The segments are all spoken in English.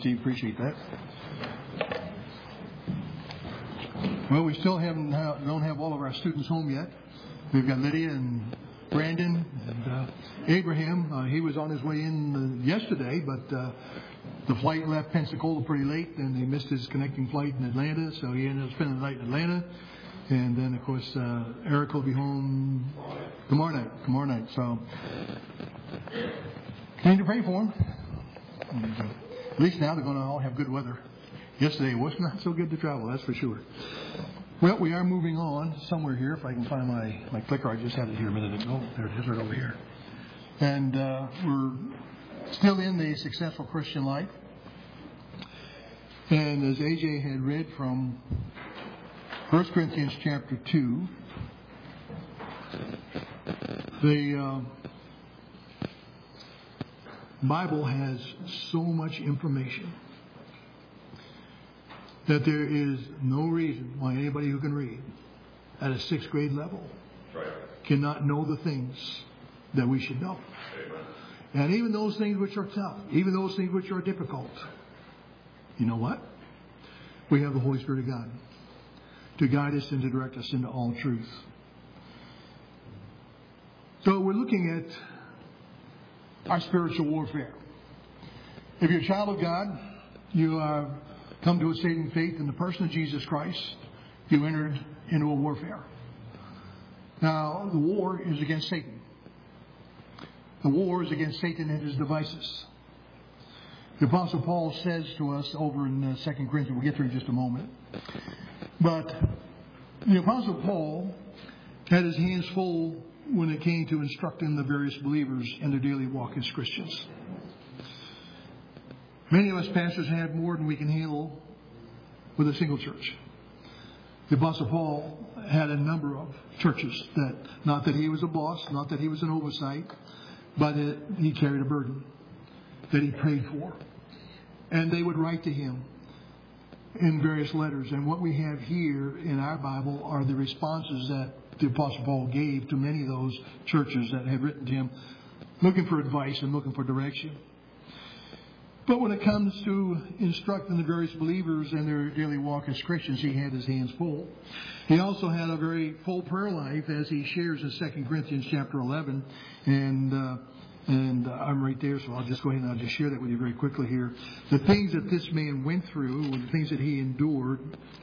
Steve, appreciate that. Well, we still don't have all of our students home yet. We've got Lydia and Brandon and Abraham. He was on his way in yesterday, but the flight left Pensacola pretty late, and he missed his connecting flight in Atlanta, so he ended up spending the night in Atlanta. And then, of course, Eric will be home tomorrow night. So, continue to pray for him. At least now they're going to all have good weather. Yesterday was not so good to travel, that's for sure. Well, we are moving on somewhere here. If I can find my clicker, I just had it here a minute ago. There it is, right over here. And we're still in the successful Christian life. And as AJ had read from 1 Corinthians chapter 2, the Bible has so much information that there is no reason why anybody who can read at a 6th grade level cannot know the things that we should know. And even those things which are tough, even those things which are difficult, you know what? We have the Holy Spirit of God to guide us and to direct us into all truth. So we're looking at our spiritual warfare. If you're a child of God, you have come to a saving faith in the person of Jesus Christ, you entered into a warfare. Now, the war is against Satan. The war is against Satan and his devices. The Apostle Paul says to us over in 2 Corinthians, we'll get there in just a moment, but the Apostle Paul had his hands full when it came to instructing the various believers in their daily walk as Christians. Many of us pastors have more than we can handle with a single church. The Apostle Paul had a number of churches that, not that he was a boss, not that he was an oversight, but that he carried a burden that he prayed for. And they would write to him in various letters. And what we have here in our Bible are the responses that the Apostle Paul gave to many of those churches that had written to him, looking for advice and looking for direction. But when it comes to instructing the various believers in their daily walk as Christians, he had his hands full. He also had a very full prayer life, as he shares in 2 Corinthians chapter 11. And I'm right there, so I'll just go ahead and I'll just share that with you very quickly here. The things that this man went through, the things that he endured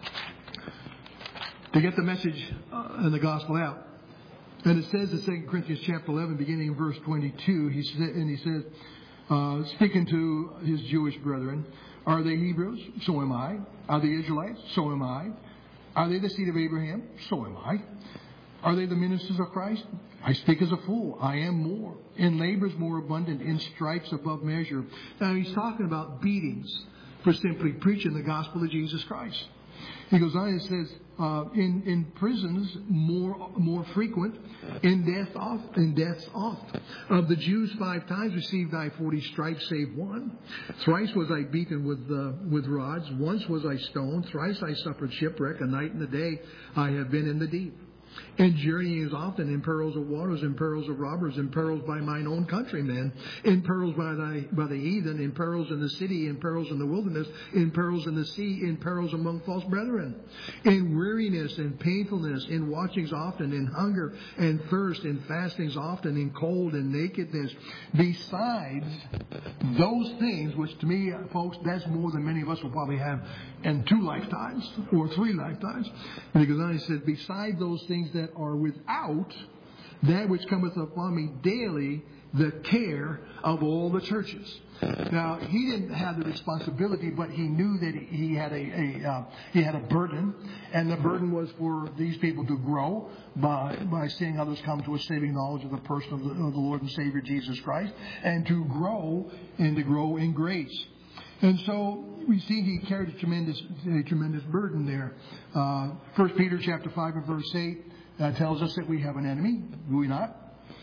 to get the message and the gospel out. And it says in 2 Corinthians chapter 11, beginning in verse 22, he says, speaking to his Jewish brethren, are they Hebrews? So am I. Are they Israelites? So am I. Are they the seed of Abraham? So am I. Are they the ministers of Christ? I speak as a fool. I am more. In labors more abundant, in stripes above measure. Now he's talking about beatings for simply preaching the gospel of Jesus Christ. He goes on and says, in prisons more frequent, in deaths oft. Of the Jews 5 times received I 40 stripes, save one. Thrice was I beaten with rods. Once was I stoned. Thrice I suffered shipwreck. A night and a day I have been in the deep. In journeyings often, in perils of waters, in perils of robbers, in perils by mine own countrymen, in perils by the heathen, in perils in the city, in perils in the wilderness, in perils in the sea, in perils among false brethren, in weariness and painfulness, in watchings often, in hunger and thirst, in fastings often, in cold and nakedness. Besides those things, which to me, folks, that's more than many of us will probably have in 2 lifetimes or 3 lifetimes. And he goes on, he says, beside those things that are without, that which cometh upon me daily, the care of all the churches. Now, he didn't have the responsibility, but he knew that he had a burden, and the burden was for these people to grow by seeing others come to a saving knowledge of the person of the Lord and Savior Jesus Christ, and to grow in grace. And so we see he carried a tremendous burden there. 1 Peter chapter 5 and verse 8 tells us that we have an enemy. Do we not?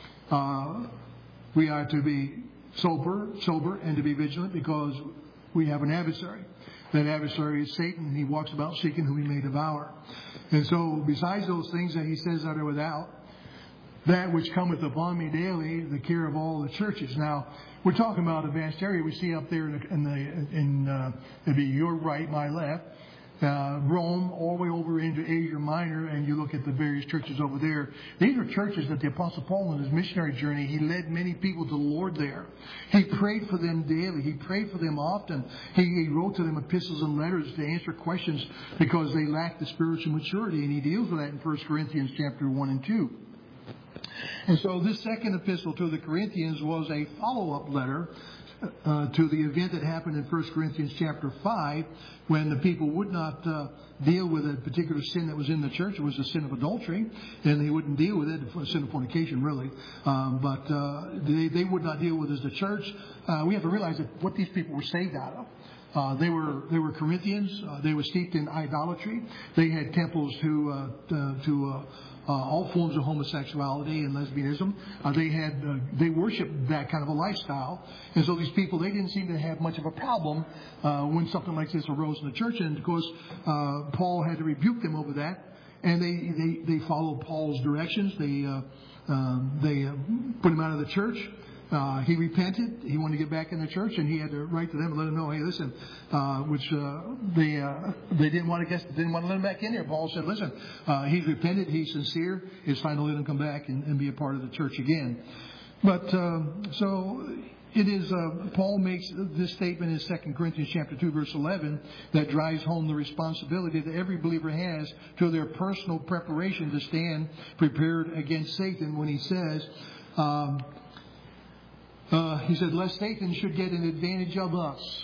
We are to be sober, and to be vigilant, because we have an adversary. That adversary is Satan. He walks about seeking whom he may devour. And so besides those things that he says that are without, that which cometh upon me daily, the care of all the churches. Now, we're talking about a vast area we see up there it'd be your right, my left, Rome, all the way over into Asia Minor, and you look at the various churches over there. These are churches that the Apostle Paul, in his missionary journey, he led many people to the Lord there. He prayed for them daily. He prayed for them often. He wrote to them epistles and letters to answer questions because they lacked the spiritual maturity, and he deals with that in 1 Corinthians chapter 1 and 2. And so this second epistle to the Corinthians was a follow-up letter to the event that happened in 1 Corinthians chapter 5 when the people would not deal with a particular sin that was in the church. It was the sin of adultery, and they wouldn't deal with it, the sin of fornication really, but they would not deal with it as the church. We have to realize that what these people were saved out of. They were Corinthians. They were steeped in idolatry. They had temples to all forms of homosexuality and lesbianism. They worshipped that kind of a lifestyle. And so these people, they didn't seem to have much of a problem when something like this arose in the church. And of course, Paul had to rebuke them over that. And they followed Paul's directions. They put him out of the church. He repented. He wanted to get back in the church, and he had to write to them and let them know, hey, listen, they didn't want to let him back in here. Paul said, listen, he's repented, he's sincere. It's time to let him come back and be a part of the church again. But so it is. Paul makes this statement in 2 Corinthians chapter 2, verse 11, that drives home the responsibility that every believer has to their personal preparation to stand prepared against Satan. When he says, he said, lest Satan should get an advantage of us.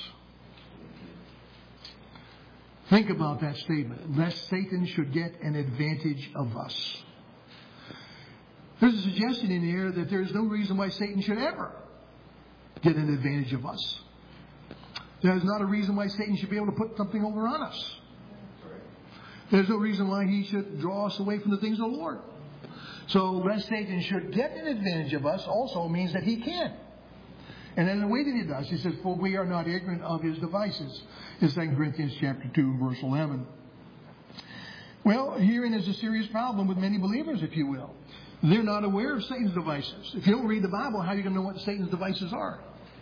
Think about that statement. Lest Satan should get an advantage of us. There's a suggestion in here that there's no reason why Satan should ever get an advantage of us. There's not a reason why Satan should be able to put something over on us. There's no reason why he should draw us away from the things of the Lord. So, lest Satan should get an advantage of us also means that he can. And in the way that he does, he says, for we are not ignorant of his devices. In 2 Corinthians chapter 2, verse 11. Well, herein is a serious problem with many believers, if you will. They're not aware of Satan's devices. If you don't read the Bible, how are you going to know what Satan's devices are?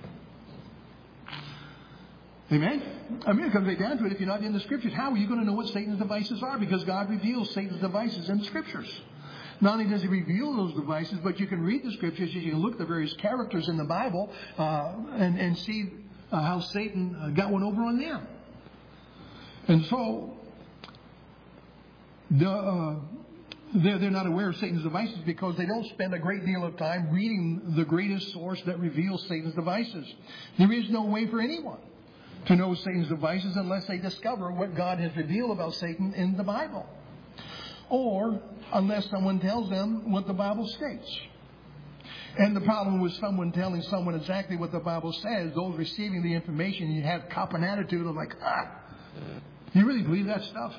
Amen? I mean, it comes right down to it. If you're not in the Scriptures, how are you going to know what Satan's devices are? Because God reveals Satan's devices in the Scriptures. Not only does he reveal those devices, but you can read the Scriptures, you can look at the various characters in the Bible and see how Satan got one over on them. And so, they're not aware of Satan's devices because they don't spend a great deal of time reading the greatest source that reveals Satan's devices. There is no way for anyone to know Satan's devices unless they discover what God has revealed about Satan in the Bible. Or unless someone tells them what the Bible states. And the problem with someone telling someone exactly what the Bible says, those receiving the information, you have cop an attitude of like, you really believe that stuff?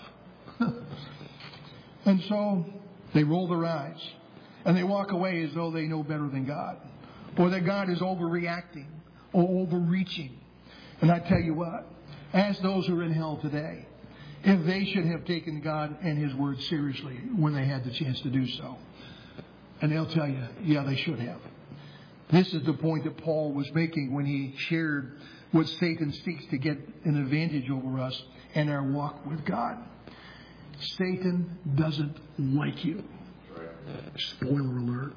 And so they roll their eyes and they walk away as though they know better than God, or that God is overreacting or overreaching. And I tell you what, ask those who are in hell today if they should have taken God and His Word seriously when they had the chance to do so. And they'll tell you, yeah, they should have. This is the point that Paul was making when he shared what Satan seeks to get an advantage over us in our walk with God. Satan doesn't like you. Spoiler alert.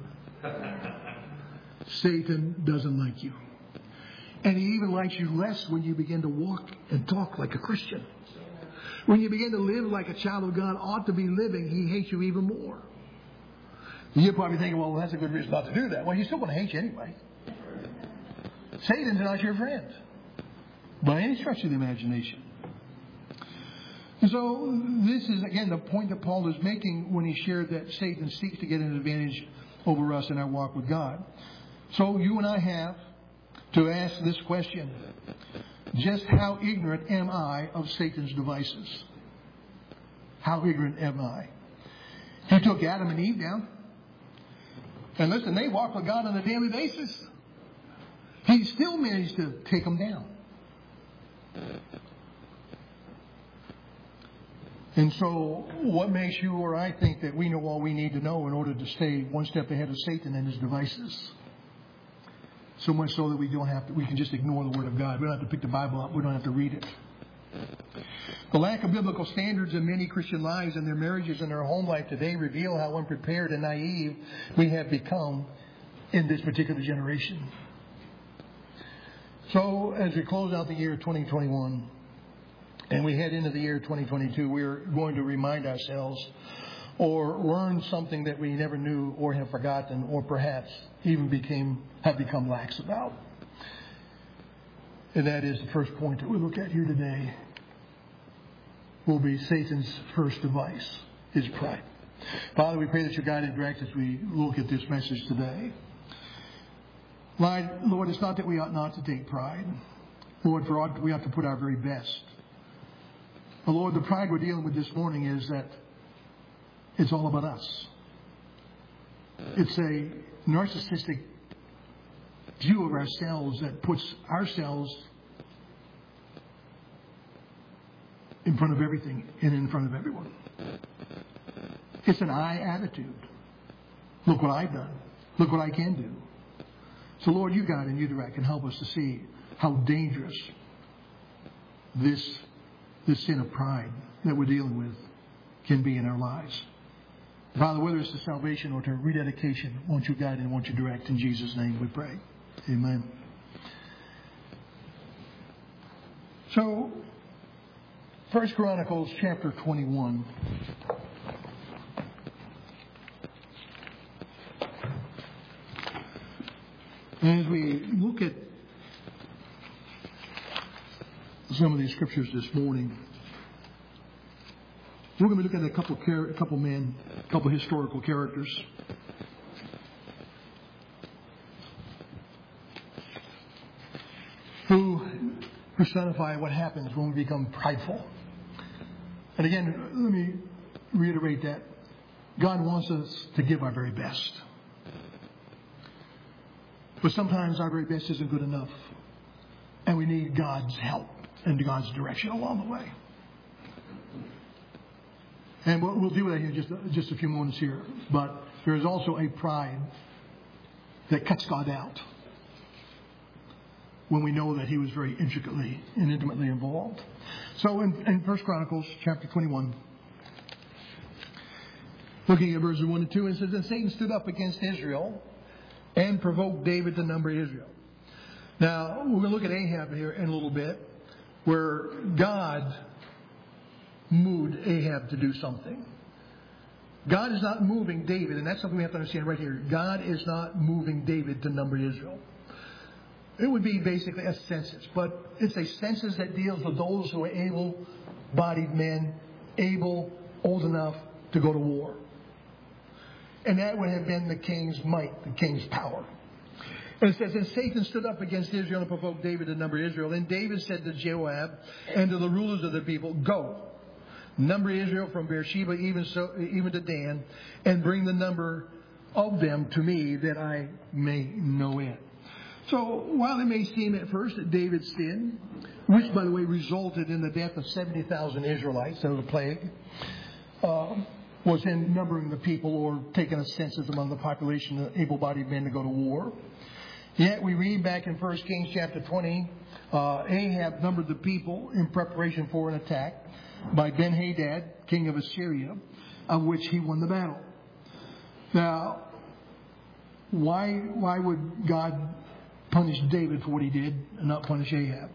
Satan doesn't like you. And he even likes you less when you begin to walk and talk like a Christian. When you begin to live like a child of God ought to be living, he hates you even more. You're probably thinking, well, that's a good reason not to do that. Well, he's still going to hate you anyway. Satan's not your friend by any stretch of the imagination. So this is, again, the point that Paul is making when he shared that Satan seeks to get an advantage over us in our walk with God. So you and I have to ask this question. Just how ignorant am I of Satan's devices? How ignorant am I? He took Adam and Eve down. And listen, they walked with God on a daily basis. He still managed to take them down. And so what makes you or I think that we know all we need to know in order to stay one step ahead of Satan and his devices? So much so that we can just ignore the Word of God. We don't have to pick the Bible up. We don't have to read it. The lack of biblical standards in many Christian lives and their marriages and their home life today reveal how unprepared and naive we have become in this particular generation. So as we close out the year 2021 and we head into the year 2022, we're going to remind ourselves or learn something that we never knew or have forgotten or perhaps even have become lax about. And that is the first point that we look at here today will be Satan's first device, his pride. Father, we pray that you guide and direct as we look at this message today. Lord, it's not that we ought not to take pride. Lord, we ought to put our very best. But Lord, the pride we're dealing with this morning is that it's all about us. It's a narcissistic view of ourselves that puts ourselves in front of everything and in front of everyone. It's an I attitude. Look what I've done. Look what I can do. So Lord, you guide and you direct and help us to see how dangerous this sin of pride that we're dealing with can be in our lives. Father, whether it's to salvation or to rededication, won't you guide and won't you direct? In Jesus' name we pray. Amen. So, 1 Chronicles chapter 21. And as we look at some of these scriptures this morning, we're going to be looking at a couple men, a couple historical characters who personify what happens when we become prideful. And again, let me reiterate that God wants us to give our very best. But sometimes our very best isn't good enough. And we need God's help and God's direction along the way. And we'll deal with that here in just a few moments here. But there is also a pride that cuts God out when we know that he was very intricately and intimately involved. So in 1 Chronicles chapter 21, looking at verses 1 and 2, it says, "And Satan stood up against Israel and provoked David to number Israel." Now, we're going to look at Ahab here in a little bit, where God moved Ahab to do something. God is not moving David, and that's something we have to understand right here. God is not moving David to number Israel. It would be basically a census, but it's a census that deals with those who are able-bodied men, old enough to go to war. And that would have been the king's might, the king's power. And it says, "And Satan stood up against Israel and provoked David to number Israel. And David said to Joab and to the rulers of the people, 'Go, number Israel from Beersheba even to Dan, and bring the number of them to me that I may know it.'" So while it may seem at first that David's sin, which by the way resulted in the death of 70,000 Israelites of the plague, was in numbering the people or taking a census among the population of able-bodied men to go to war. Yet we read back in 1 Kings chapter 20, Ahab numbered the people in preparation for an attack by Ben-Hadad, king of Assyria, of which he won the battle. Now, why would God punish David for what he did and not punish Ahab?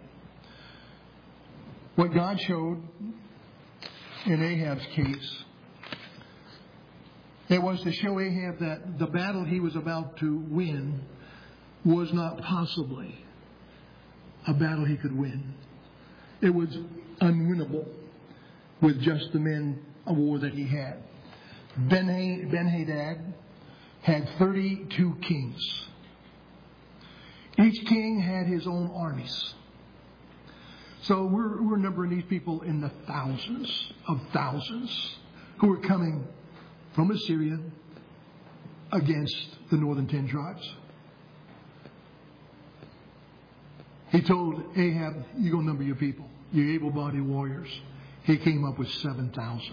What God showed in Ahab's case, it was to show Ahab that the battle he was about to win was not possibly a battle he could win. It was unwinnable with just the men of war that he had. Ben-Hadad had 32 kings. Each king had his own armies. So we're numbering these people in the thousands of thousands who were coming from Assyria against the northern 10 tribes. He told Ahab, "You go number your people, you able-bodied warriors, he came up with 7,000.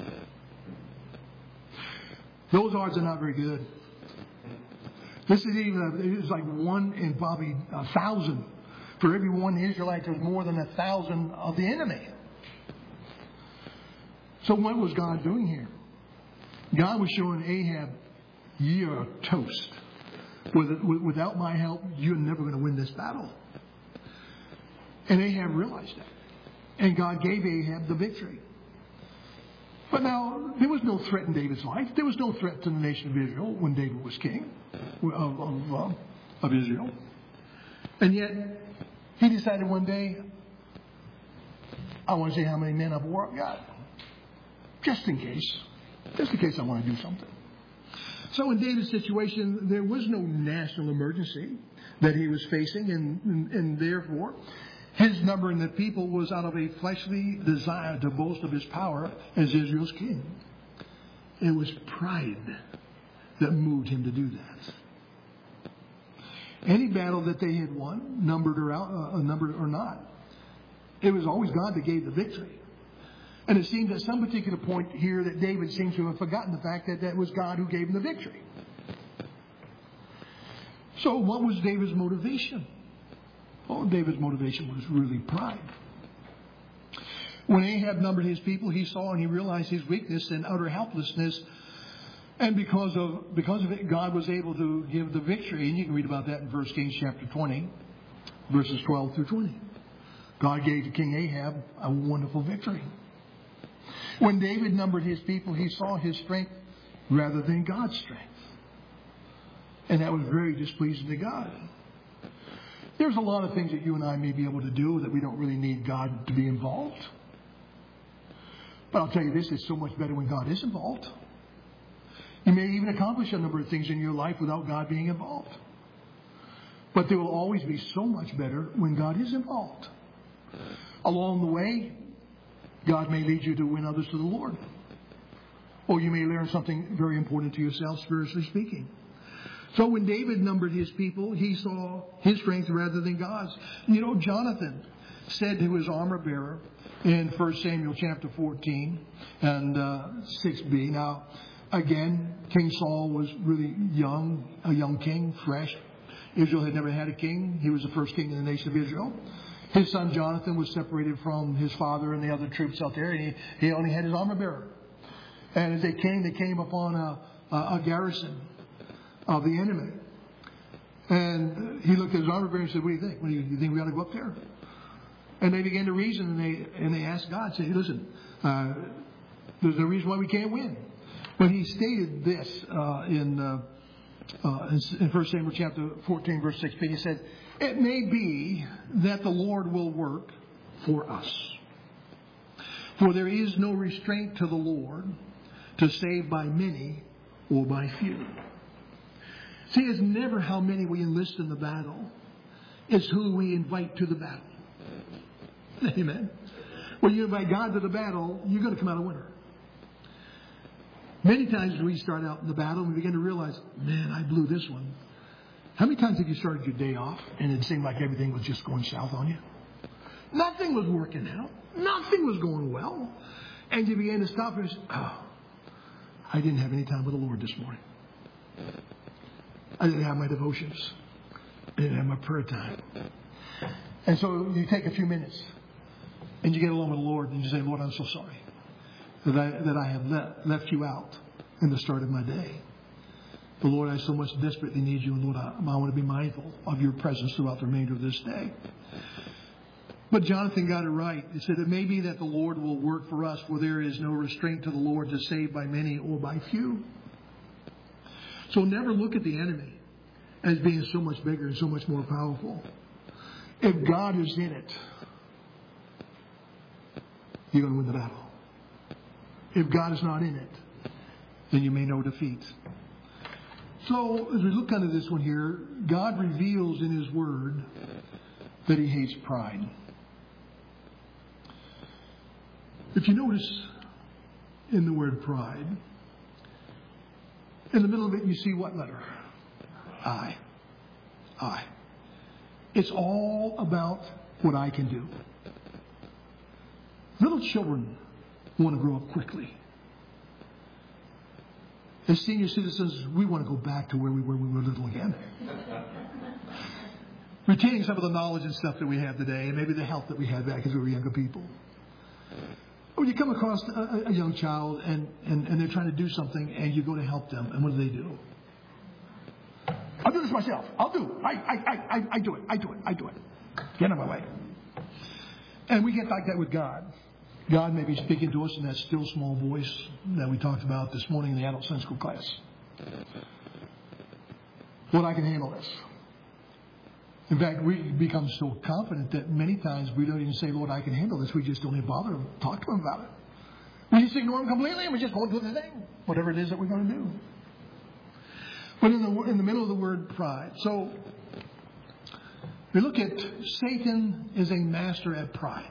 Those odds are not very good. This is it's like 1 in probably 1,000. For every one Israelite, there's more than 1,000 of the enemy. So what was God doing here? God was showing Ahab, you're toast. Without my help, you're never going to win this battle. And Ahab realized that. And God gave Ahab the victory. But now, there was no threat in David's life. There was no threat to the nation of Israel when David was king of Israel. And yet, he decided one day, I want to see how many men of war I've got. Just in case. Just in case I want to do something. So in David's situation, there was no national emergency that he was facing, and therefore, his number in the people was out of a fleshly desire to boast of his power as Israel's king. It was pride that moved him to do that. Any battle that they had won, numbered or not, it was always God that gave the victory. And it seems at some particular point here that David seems to have forgotten the fact that that was God who gave him the victory. So what was David's motivation? Well, David's motivation was really pride. When Ahab numbered his people, he saw and he realized his weakness and utter helplessness. And because of it, God was able to give the victory. And you can read about that in 1 Kings chapter 20, verses 12 through 20. God gave to King Ahab a wonderful victory. When David numbered his people, he saw his strength rather than God's strength. And that was very displeasing to God. There's a lot of things that you and I may be able to do that we don't really need God to be involved. But I'll tell you this, it's so much better when God is involved. You may even accomplish a number of things in your life without God being involved. But there will always be so much better when God is involved. Along the way, God may lead you to win others to the Lord. Or you may learn something very important to yourself, spiritually speaking. So when David numbered his people, he saw his strength rather than God's. You know, Jonathan said to his armor bearer in 1 Samuel chapter 14 and 6b. Now, again, King Saul was really young, a young king, fresh. Israel had never had a king. He was the first king in the nation of Israel. His son Jonathan was separated from his father and the other troops out there, and he only had his armor bearer. And as they came upon a garrison of the enemy. And he looked at his armor bearer and said, what do you think? You think we ought to go up there? And they began to reason, and they asked God, say, hey, listen, there's no reason why we can't win. But he stated this in 1 Samuel chapter 14, verse 6b. He said, it may be that the Lord will work for us. For there is no restraint to the Lord to save by many or by few. See, it's never how many we enlist in the battle. It's who we invite to the battle. Amen. When you invite God to the battle, you're going to come out a winner. Many times we start out in the battle and we begin to realize, man, I blew this one. How many times have you started your day off and it seemed like everything was just going south on you? Nothing was working out. Nothing was going well. And you began to stop and say, oh, I didn't have any time with the Lord this morning. I didn't have my devotions. I didn't have my prayer time. And so you take a few minutes and you get along with the Lord and you say, Lord, I'm so sorry that I have left you out in the start of my day. But Lord, I so much desperately need you, and Lord, I want to be mindful of your presence throughout the remainder of this day. But Jonathan got it right. He said, it may be that the Lord will work for us, for there is no restraint to the Lord to save by many or by few. So never look at the enemy as being so much bigger and so much more powerful. If God is in it, you're going to win the battle. If God is not in it, then you may know defeat. So, as we look under this one here, God reveals in His Word that He hates pride. If you notice in the word pride, in the middle of it you see what letter? I. It's all about what I can do. Little children want to grow up quickly. As senior citizens, we want to go back to where we were when we were little again. Retaining some of the knowledge and stuff that we have today, and maybe the health that we had back as we were younger people. When you come across a young child and they're trying to do something and you go to help them, and what do? I'll do this myself. I'll do it. I do it. Get out of my way. And we get like that with God. God may be speaking to us in that still small voice that we talked about this morning in the adult Sunday school class. Lord, I can handle this. In fact, we become so confident that many times we don't even say, Lord, I can handle this. We just don't even bother to talk to Him about it. We just ignore Him completely and we just go and do the thing, whatever it is that we're going to do. But in the middle of the word pride. So we look at Satan is a master at pride.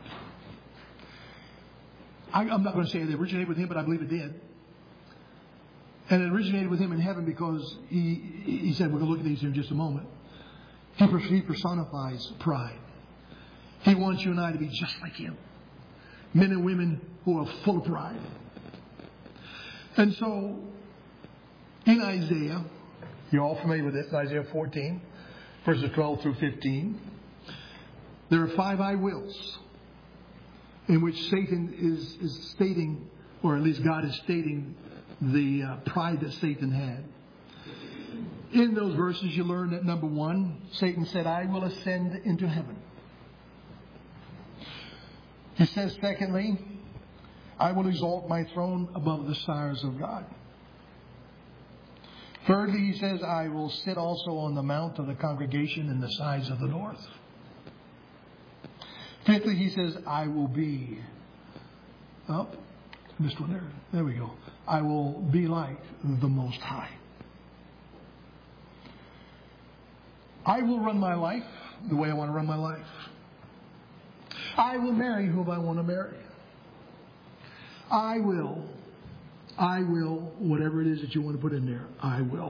I'm not going to say it originated with him, but I believe it did. And it originated with him in heaven because he said, we're going to look at these here in just a moment. He personifies pride. He wants you and I to be just like him. Men and women who are full of pride. And so, in Isaiah, you're all familiar with this, Isaiah 14, verses 12 through 15. There are 5 I wills in which Satan is stating, or at least God is stating, the pride that Satan had. In those verses, you learn that number 1, Satan said, I will ascend into heaven. He says, secondly, I will exalt my throne above the stars of God. Thirdly, he says, I will sit also on the mount of the congregation in the sides of the north. Fifthly, he says, I will be. Oh, missed one there. There we go. I will be like the Most High. I will run my life the way I want to run my life. I will marry whom I want to marry. I will, whatever it is that you want to put in there, I will.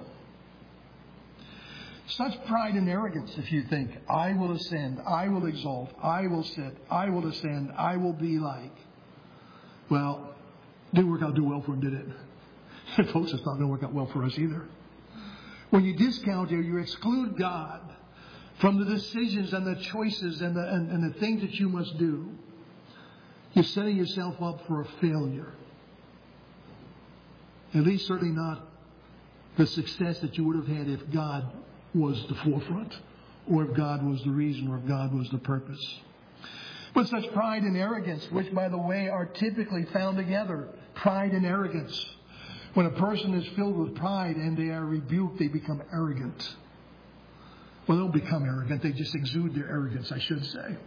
Such pride and arrogance if you think, I will ascend, I will exalt, I will sit, I will ascend, I will be like. Well, didn't work out too well for him, did it? And folks, it's not going to work out well for us either. When you discount or you exclude God from the decisions and the choices and the things that you must do, you're setting yourself up for a failure. At least certainly not the success that you would have had if God was the forefront, or if God was the reason, or if God was the purpose. But such pride and arrogance, which by the way are typically found together, pride and arrogance. When a person is filled with pride and they are rebuked, they become arrogant. Well, they don't become arrogant, they just exude their arrogance, I should say.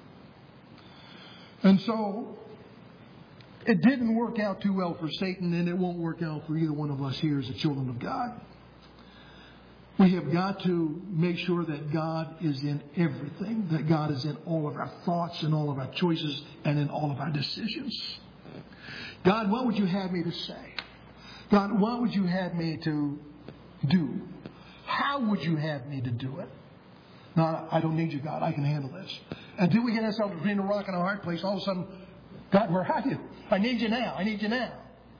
And so, it didn't work out too well for Satan, and it won't work out for either one of us here as the children of God. We have got to make sure that God is in everything, that God is in all of our thoughts and all of our choices and in all of our decisions. God, what would you have me to say? God, what would you have me to do? How would you have me to do it? No, I don't need you, God. I can handle this. Until we get ourselves between a rock and a hard place, all of a sudden, God, where are you? I need you now. I need you now.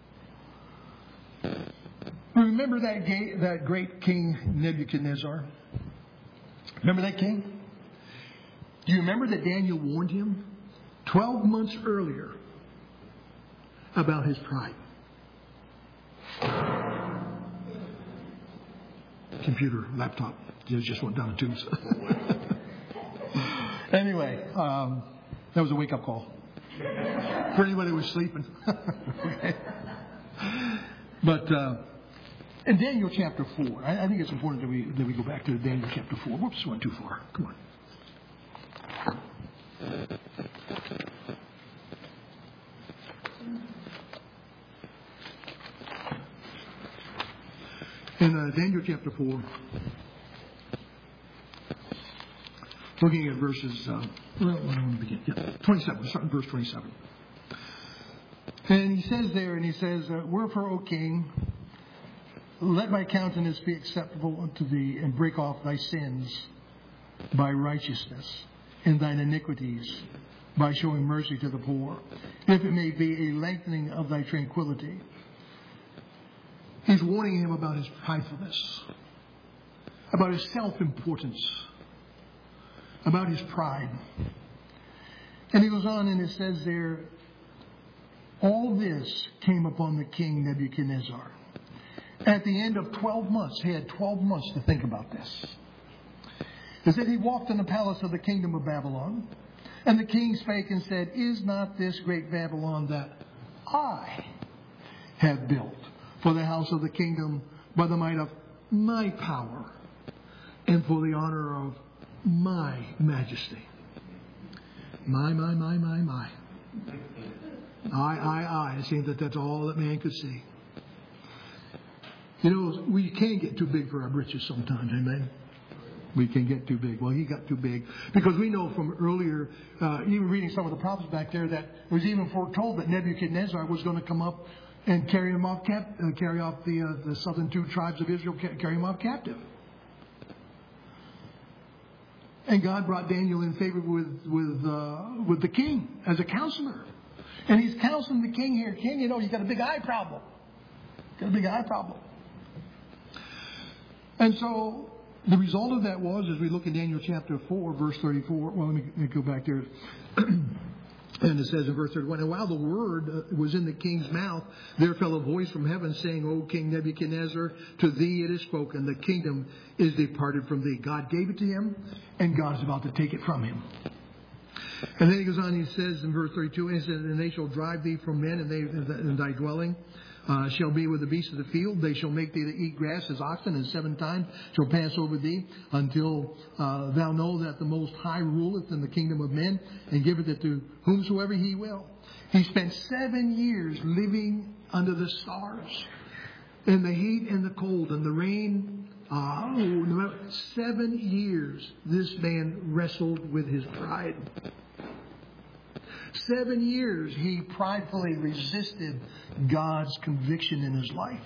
Remember that great king Nebuchadnezzar? Remember that king? Do you remember that Daniel warned him 12 months earlier about his pride? Computer, laptop, just went down the tubes. Anyway, that was a wake-up call for anybody who was sleeping. Okay. But in Daniel chapter 4, I think it's important that we go back to Daniel chapter 4. Whoops, went too far. Come on. In Daniel chapter 4, looking at verses, 27, starting verse 27. And he says, wherefore, O king, let my countenance be acceptable unto thee, and break off thy sins by righteousness, and thine iniquities by showing mercy to the poor, if it may be a lengthening of thy tranquility. He's warning him about his pridefulness, about his self-importance, about his pride. And he goes on and it says there, all this came upon the king Nebuchadnezzar. At the end of 12 months, he had 12 months to think about this. It said he walked in the palace of the kingdom of Babylon, and the king spake and said, is not this great Babylon that I have built for the house of the kingdom by the might of my power and for the honor of my majesty? My. I. It seems that that's all that man could see. You know, we can get too big for our britches sometimes, amen? We can get too big. Well, he got too big. Because we know from earlier, even reading some of the prophets back there, that it was even foretold that Nebuchadnezzar was going to come up and carry him off, carry off the southern two tribes of Israel, carry him off captive. And God brought Daniel in favor with the king as a counselor. And he's counseling the king here. King, you know, he's got a big eye problem. And so the result of that was, as we look in Daniel chapter 4, verse 34, well, let me go back there. And it says in verse 31, and while the word was in the king's mouth, there fell a voice from heaven saying, O King Nebuchadnezzar, to thee it is spoken, the kingdom is departed from thee. God gave it to him, and God is about to take it from him. And then he goes on, he says in verse 32, and he says, and they shall drive thee from men, and thy dwelling shall be with the beasts of the field. They shall make thee to eat grass as oxen, and 7 times shall pass over thee, until thou know that the Most High ruleth in the kingdom of men, and giveth it to whomsoever he will. He spent 7 years living under the stars, in the heat and the cold and the rain. 7 years this man wrestled with his pride. 7 years he pridefully resisted God's conviction in his life.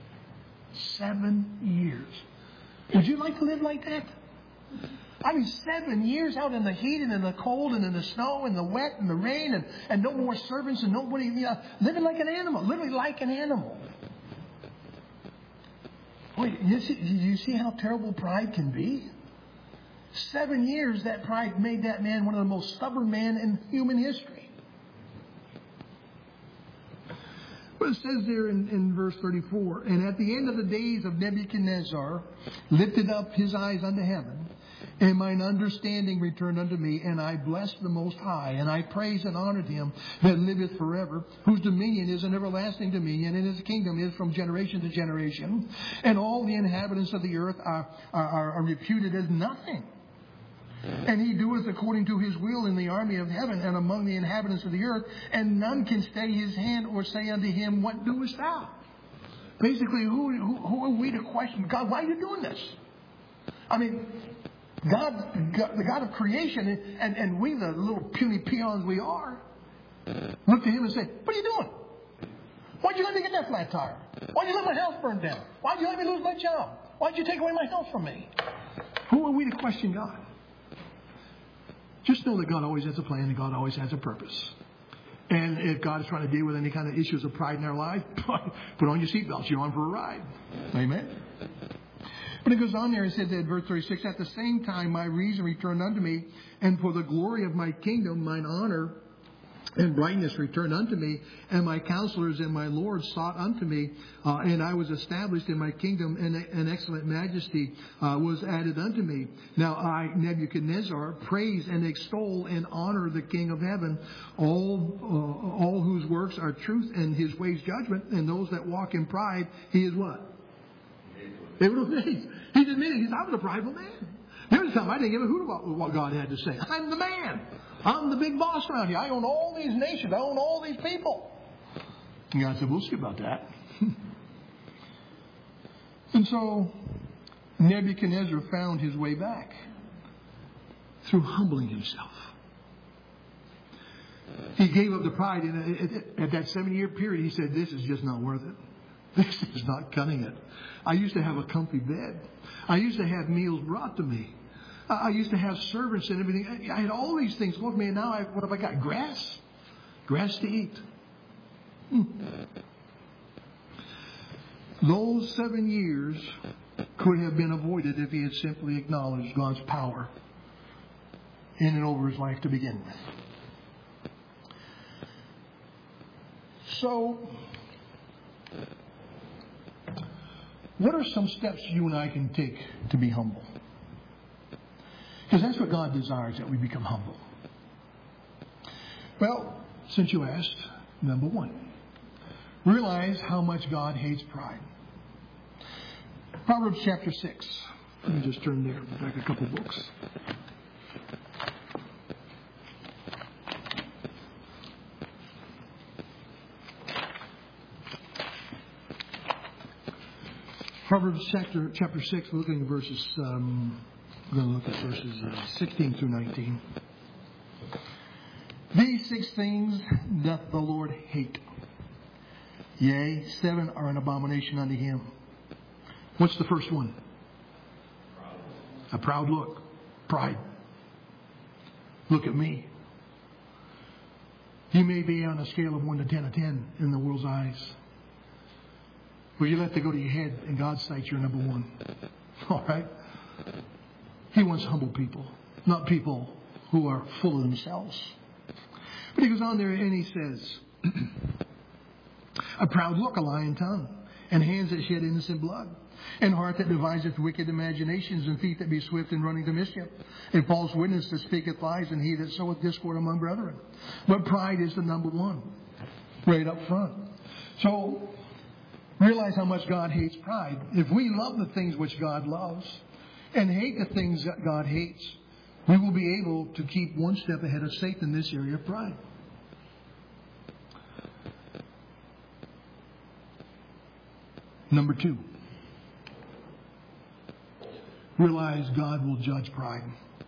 7 years. Would you like to live like that? I mean, 7 years out in the heat and in the cold and in the snow and the wet and the rain and no more servants and nobody, living like an animal, literally like an animal. Wait, you see how terrible pride can be? 7 years that pride made that man one of the most stubborn men in human history. But it says there in verse 34, and at the end of the days of Nebuchadnezzar lifted up his eyes unto heaven, and mine understanding returned unto me, and I blessed the Most High, and I praised and honored him that liveth forever, whose dominion is an everlasting dominion, and his kingdom is from generation to generation. And all the inhabitants of the earth are reputed as nothing. And he doeth according to his will in the army of heaven and among the inhabitants of the earth, and none can stay his hand or say unto him, what doest thou? Basically, who are we to question God? Why are you doing this? I mean, God, the God of creation, and we, the little puny peons we are, look to him and say, what are you doing? Why'd you let me get that flat tire? Why'd you let my house burn down? Why'd you let me lose my job? Why'd you take away my health from me? Who are we to question God? Just know that God always has a plan and God always has a purpose. And if God is trying to deal with any kind of issues of pride in our life, put on your seatbelts. You're on for a ride. Amen. But it goes on there and says in verse 36, at the same time my reason returned unto me, and for the glory of my kingdom mine honor and brightness returned unto me, and my counselors and my lords sought unto me, and I was established in my kingdom, and an excellent majesty was added unto me. Now I, Nebuchadnezzar, praise and extol and honor the King of heaven, all whose works are truth and his ways judgment, and those that walk in pride, he is what? He's admitting I was a prideful man. There was a time I didn't give a hoot about what God had to say. I'm the man. I'm the big boss around here. I own all these nations. I own all these people. And God said, we'll see about that. And so Nebuchadnezzar found his way back through humbling himself. He gave up the pride. And at that 7-year period, he said, this is just not worth it. This is not cutting it. I used to have a comfy bed. I used to have meals brought to me. I used to have servants and everything. I had all these things. Lord, man, now what have I got? Grass? Grass to eat. Those 7 years could have been avoided if he had simply acknowledged God's power in and over his life to begin with. So, what are some steps you and I can take to be humble? Because that's what God desires, that we become humble. Well, since you asked, number one, realize how much God hates pride. Proverbs chapter 6. Let me just turn there, back a couple books. Proverbs chapter 6, we're looking at verses, we're going to look at verses 16 through 19. These 6 things doth the Lord hate. Yea, 7 are an abomination unto him. What's the first one? A proud look. Pride. Look at me. You may be on a scale of 1 to 10, a 10 in the world's eyes. Well, you let that go to your head. In God's sight, you're number 1. All right? He wants humble people, not people who are full of themselves. But he goes on there and he says, a proud look, a lying tongue, and hands that shed innocent blood, and heart that deviseth wicked imaginations, and feet that be swift in running to mischief, a false witness that speaketh lies, and he that soweth discord among brethren. But pride is the number 1, right up front. So, realize how much God hates pride. If we love the things which God loves, and hate the things that God hates, we will be able to keep one step ahead of Satan in this area of pride. Number 2, realize God will judge pride.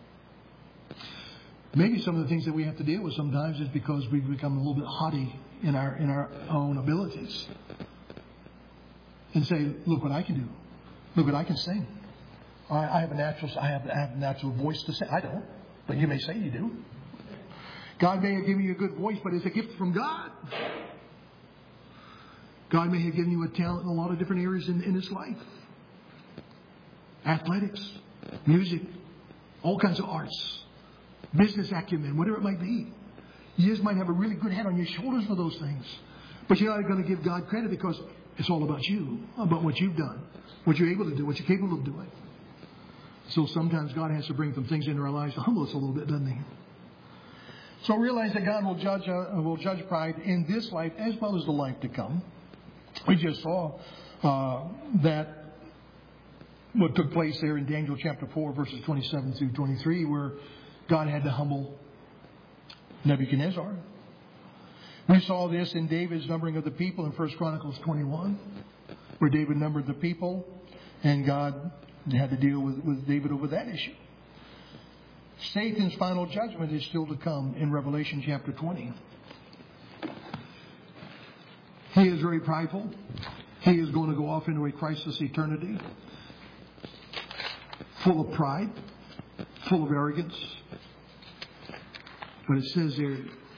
Maybe some of the things that we have to deal with sometimes is because we've become a little bit haughty in our own abilities. And say, look what I can do. Look what I can sing. I have a natural voice to sing. I don't, but you may say you do. God may have given you a good voice, but it's a gift from God. God may have given you a talent in a lot of different areas in his life. Athletics, music, all kinds of arts, business acumen, whatever it might be. You just might have a really good head on your shoulders for those things. But you're not going to give God credit because it's all about you, about what you've done, what you're able to do, what you're capable of doing. So sometimes God has to bring some things into our lives to humble us a little bit, doesn't he? So realize that God will judge pride in this life as well as the life to come. We just saw that what took place there in Daniel chapter 4, verses 27 through 23, where God had to humble Nebuchadnezzar. We saw this in David's numbering of the people in 1 Chronicles 21, where David numbered the people, and God had to deal with David over that issue. Satan's final judgment is still to come in Revelation chapter 20. He is very prideful. He is going to go off into a Christless eternity, full of pride, full of arrogance. But it says there,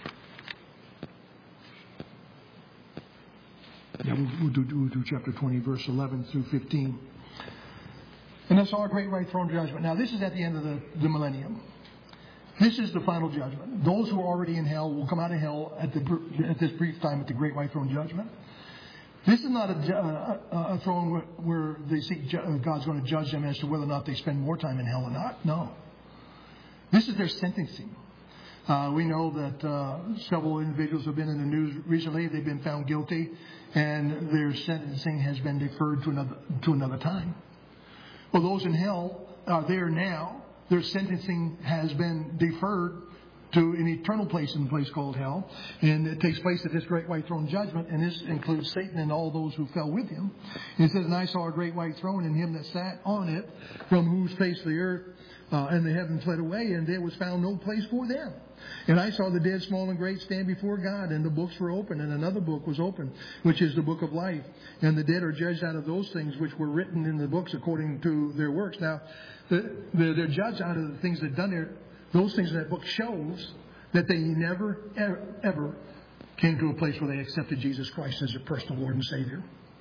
we'll do chapter 20, verse 11 through 15. And that's our great white throne judgment. Now, this is at the end of the millennium. This is the final judgment. Those who are already in hell will come out of hell at this brief time at the great white throne judgment. This is not a throne where they seek God's going to judge them as to whether or not they spend more time in hell or not. No. This is their sentencing. We know that several individuals have been in the news recently. They've been found guilty, and their sentencing has been deferred to another time. Well, those in hell are there now. Their sentencing has been deferred to an eternal place in a place called hell. And it takes place at this great white throne judgment. And this includes Satan and all those who fell with him. And it says, and I saw a great white throne and him that sat on it, from whose face the earth and the heaven fled away. And there was found no place for them. And I saw the dead, small and great, stand before God, and the books were open, and another book was open, which is the book of life. And the dead are judged out of those things which were written in the books according to their works. Now, they're judged out of the things they've done there. Those things in that book shows that they never, ever came to a place where they accepted Jesus Christ as their personal Lord and Savior.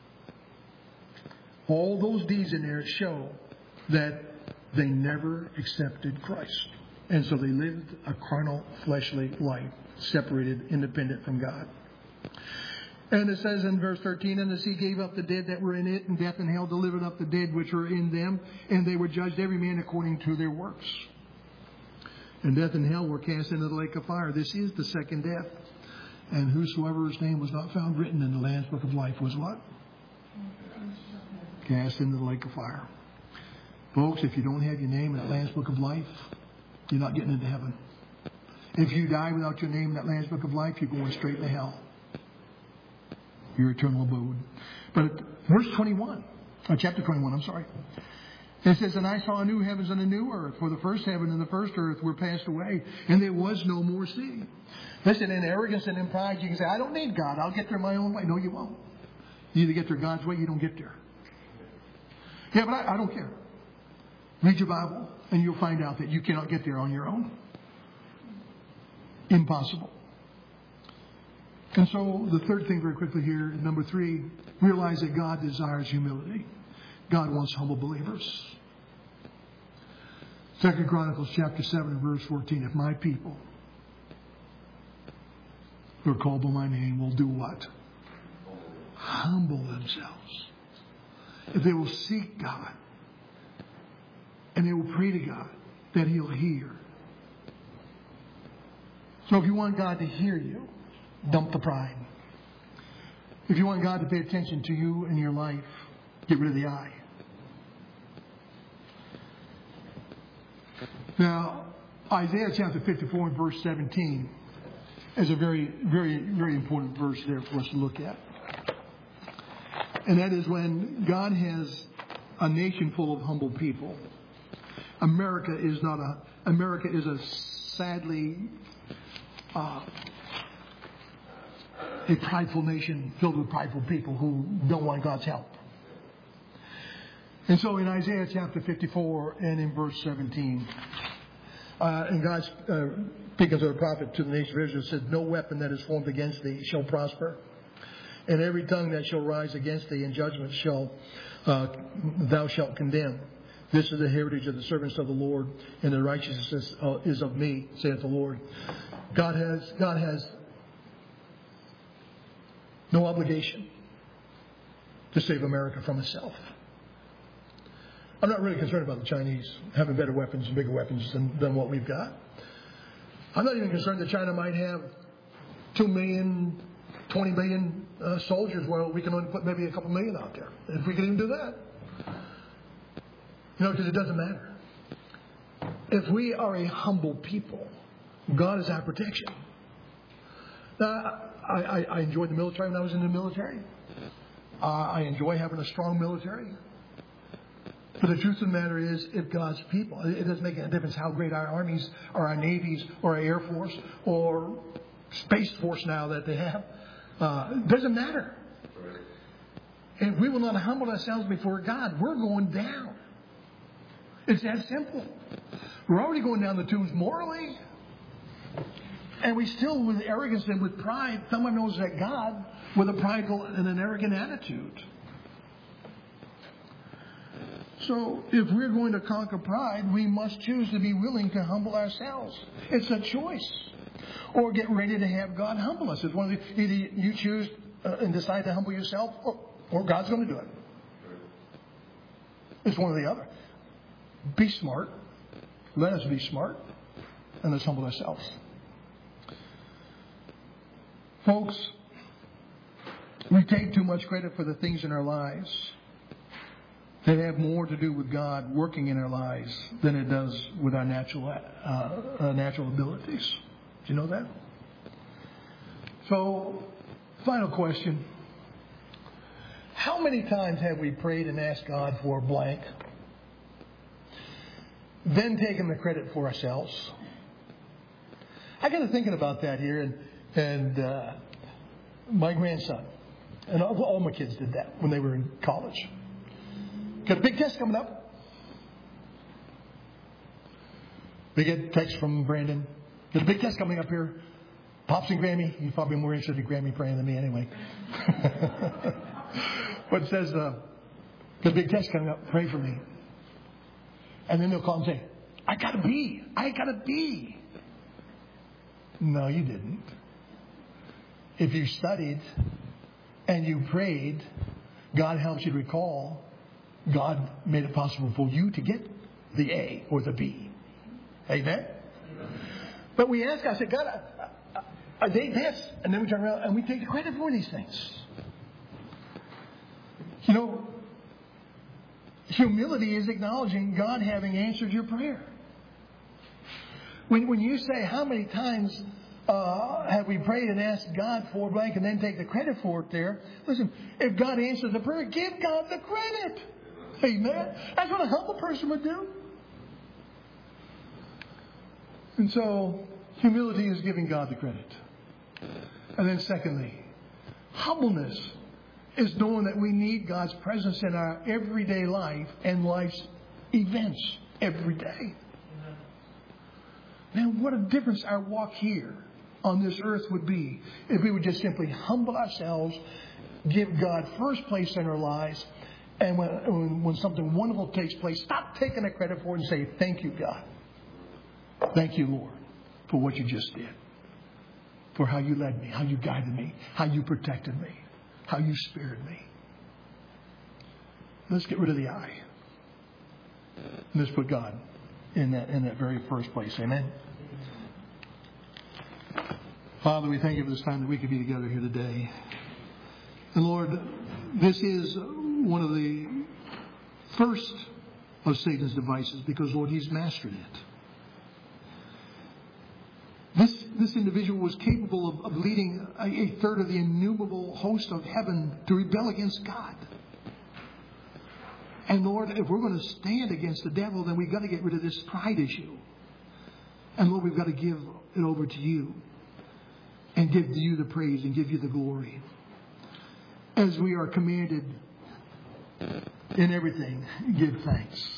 All those deeds in there show that they never accepted Christ. And so they lived a carnal, fleshly life, separated, independent from God. And it says in verse 13, and the sea gave up the dead that were in it, and death and hell delivered up the dead which were in them, and they were judged every man according to their works. And death and hell were cast into the lake of fire. This is the second death. And whosoever's name was not found written in the Lamb's book of life was what? Cast into the lake of fire. Folks, if you don't have your name in that Lamb's book of life, you're not getting into heaven. If you die without your name in that Lamb's book of life, you're going straight to hell. Your eternal abode. But verse 21, chapter 21, I'm sorry. It says, and I saw a new heavens and a new earth, for the first heaven and the first earth were passed away, and there was no more sea. Listen, in arrogance and in pride, you can say, I don't need God. I'll get there my own way. No, you won't. You either get there God's way, you don't get there. Yeah, but I don't care. Read your Bible, and you'll find out that you cannot get there on your own. Impossible. And so the third thing very quickly here, number 3, realize that God desires humility. God wants humble believers. 2 Chronicles chapter 7 verse 14. If my people who are called by my name will do what? Humble themselves. If they will seek God and they will pray to God, that He'll hear. So if you want God to hear you, dump the pride. If you want God to pay attention to you and your life, get rid of the I. Now, Isaiah chapter 54 and verse 17 is a very, very, very important verse there for us to look at. And that is when God has a nation full of humble people. America is a sadly a prideful nation filled with prideful people who don't want God's help. And so in Isaiah chapter 54 and in verse 17, and God speaking to the prophet to the nation of Israel said, no weapon that is formed against thee shall prosper, and every tongue that shall rise against thee in judgment thou shalt condemn. This is the heritage of the servants of the Lord, and the righteousness is of me, saith the Lord. God has no obligation to save America from itself. I'm not really concerned about the Chinese having better weapons and bigger weapons than what we've got. I'm not even concerned that China might have 2 million, 20 million soldiers, where we can only put maybe a couple million out there. If we can even do that. Because it doesn't matter. If we are a humble people, God is our protection. Now, I enjoyed the military when I was in the military. I enjoy having a strong military. But the truth of the matter is, if God's people, it doesn't make a difference how great our armies or our navies or our Air Force or Space Force now that they have, it doesn't matter. If we will not humble ourselves before God, we're going down. It's that simple. We're already going down the tubes morally. And we still, with arrogance and with pride, thumb our noses at God with a prideful and an arrogant attitude. So if we're going to conquer pride, we must choose to be willing to humble ourselves. It's a choice. Or get ready to have God humble us. It's one of the, either you choose and decide to humble yourself, or God's going to do it. It's one or the other. Be smart. Let us be smart. And let's humble ourselves. Folks, we take too much credit for the things in our lives that have more to do with God working in our lives than it does with our natural abilities. Do you know that? So, final question. How many times have we prayed and asked God for blank, then taken the credit for ourselves? I got to thinking about that here, and my grandson, and all my kids did that when they were in college. Got a big test coming up. They get a text from Brandon. Got a big test coming up here. Pops and Grammy. He's probably more interested in Grammy praying than me anyway. But it says, got a big test coming up. Pray for me. And then they'll call and say, I got a B. I got a B. No, you didn't. If you studied and you prayed, God helps you to recall. God made it possible for you to get the A or the B. Amen? But we ask, I said, God, are they this? And then we turn around and we take the credit for these things. You know, humility is acknowledging God having answered your prayer. When you say, how many times have we prayed and asked God for blank and then take the credit for it there? Listen, if God answers the prayer, give God the credit. Amen. That's what a humble person would do. And so, humility is giving God the credit. And then secondly, humbleness is knowing that we need God's presence in our everyday life and life's events every day. Man, what a difference our walk here on this earth would be if we would just simply humble ourselves, give God first place in our lives, and when something wonderful takes place, stop taking the credit for it and say, thank you, God. Thank you, Lord, for what you just did. For how you led me, how you guided me, how you protected me, how you spared me. Let's get rid of the I. And let's put God in that very first place. Amen. Father, we thank you for this time that we could be together here today. And Lord, this is one of the first of Satan's devices because, Lord, he's mastered it. This individual was capable of leading a third of the innumerable host of heaven to rebel against God. And Lord, if we're going to stand against the devil, then we've got to get rid of this pride issue. And Lord, we've got to give it over to you and give you the praise and give you the glory. As we are commanded in everything, give thanks.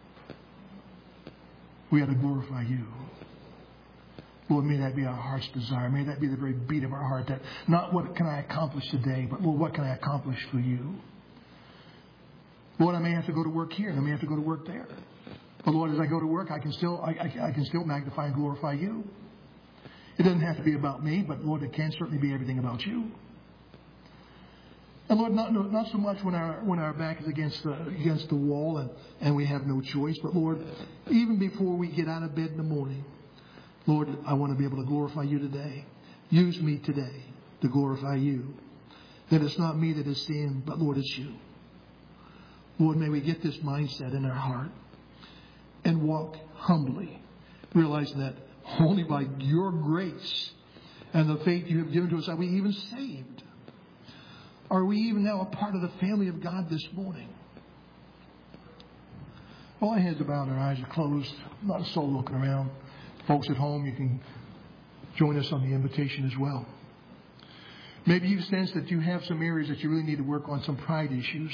We ought to glorify you. Lord, may that be our heart's desire. May that be the very beat of our heart. That not what can I accomplish today, but Lord, what can I accomplish for you? Lord, I may have to go to work here, and I may have to go to work there. But Lord, as I go to work, I can still magnify and glorify you. It doesn't have to be about me, but Lord, it can certainly be everything about you. And Lord, not so much when our back is against the wall and we have no choice, but Lord, even before we get out of bed in the morning, Lord, I want to be able to glorify you today. Use me today to glorify you. That it's not me that is sin, but Lord, it's you. Lord, may we get this mindset in our heart and walk humbly, realizing that only by your grace and the faith you have given to us are we even saved. Are we even now a part of the family of God this morning? All our heads are bowed, our eyes are closed, not a soul looking around. Folks at home, you can join us on the invitation as well. Maybe you sense that you have some areas that you really need to work on, some pride issues.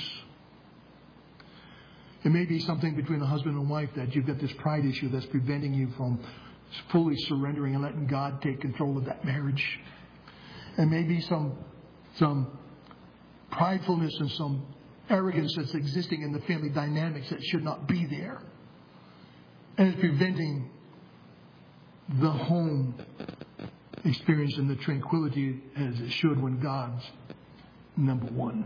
It may be something between a husband and wife that you've got this pride issue that's preventing you from fully surrendering and letting God take control of that marriage. And maybe some pridefulness and some arrogance that's existing in the family dynamics that should not be there. And it's preventing the home experiencing the tranquility as it should when God's number one.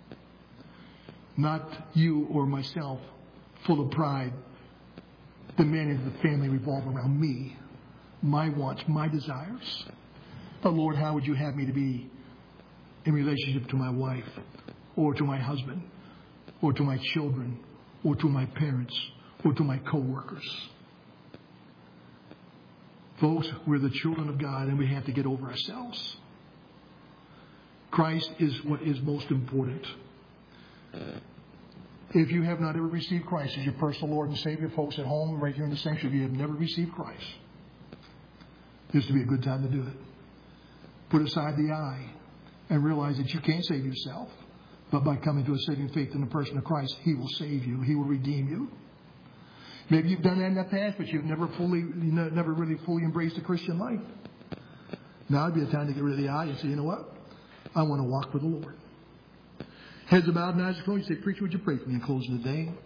Not you or myself, full of pride, demanding that the family revolve around me, my wants, my desires. But Lord, how would you have me to be in relationship to my wife, or to my husband, or to my children, or to my parents, or to my co-workers? Folks, we're the children of God, and we have to get over ourselves. Christ is what is most important. If you have not ever received Christ as your personal Lord and Savior, folks at home, right here in the sanctuary, if you have never received Christ, this would be a good time to do it. Put aside the I and realize that you can't save yourself. But by coming to a saving faith in the person of Christ, He will save you. He will redeem you. Maybe you've done that in the past, but you've never really fully embraced the Christian life. Now would be the time to get rid of the I and say, you know what? I want to walk with the Lord. Heads are bowed and eyes are closed. You say, preacher, would you pray for me in closing the day?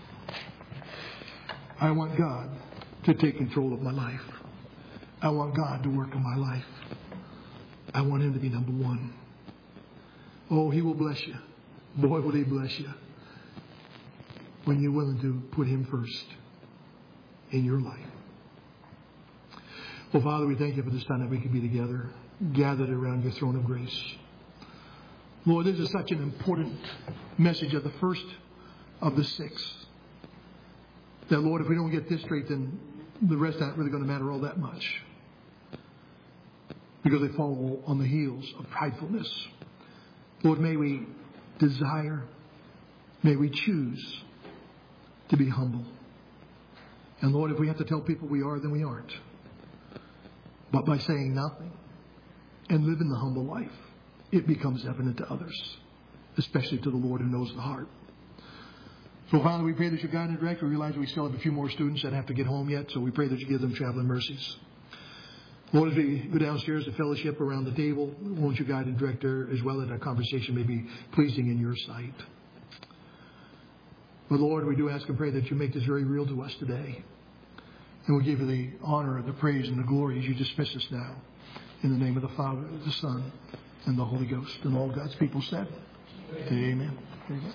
I want God to take control of my life. I want God to work in my life. I want Him to be number one. Oh, He will bless you. Boy, will He bless you when you're willing to put Him first in your life. Well, Father, we thank You for this time that we could be together, gathered around Your throne of grace. Lord, this is such an important message of the first of the six. That, Lord, if we don't get this straight, then the rest aren't really going to matter all that much. Because they fall on the heels of pridefulness. Lord, may we desire, may we choose to be humble. And Lord, if we have to tell people we are, then we aren't. But by saying nothing and living the humble life, it becomes evident to others, especially to the Lord who knows the heart. So, Father, we pray that You guide and direct. We realize we still have a few more students that have to get home yet, so we pray that You give them traveling mercies. Lord, as we go downstairs to fellowship around the table, won't You guide and direct her as well, that our conversation may be pleasing in Your sight. But Lord, we do ask and pray that You make this very real to us today. And we give You the honor and the praise and the glory as You dismiss us now. In the name of the Father, the Son, and the Holy Ghost. And all God's people said, Amen. Amen.